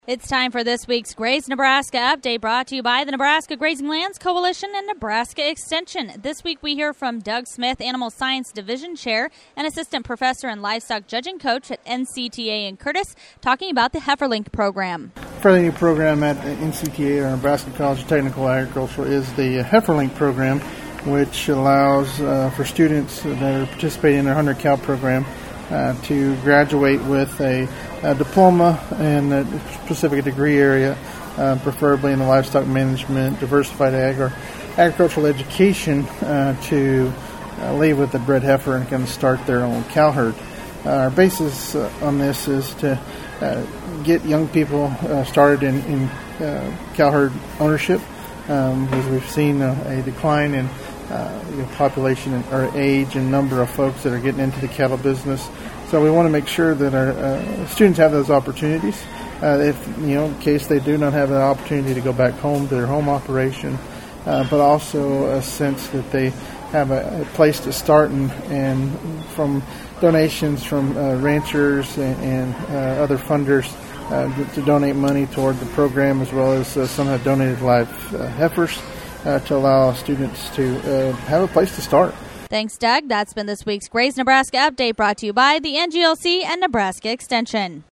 It's time for this week's Graze Nebraska Update, brought to you by the Nebraska Grazing Lands Coalition and Nebraska Extension. This week we hear from Doug Smith, Animal Science Division Chair and Assistant Professor and Livestock Judging Coach at NCTA in Curtis, talking about the HeiferLink program. Fairly new program at NCTA, or Nebraska College of Technical Agriculture, is the HeiferLink program, which allows for students that are participating in their 100-cow program to graduate with a diploma in a specific degree area, preferably in the livestock management, diversified ag, or agricultural education, to leave with a bred heifer and kind of start their own cow herd. Our basis on this is to get young people started in cow herd ownership, because we've seen a decline in population or age and number of folks that are getting into the cattle business. So we want to make sure that our students have those opportunities. If in case they do not have an opportunity to go back home to their home operation, but also a sense that they have a place to start, and from donations from ranchers and other funders to donate money toward the program, as well as some have donated live heifers to allow students to have a place to start. Thanks, Doug. That's been this week's Graze Nebraska Update, brought to you by the NGLC and Nebraska Extension.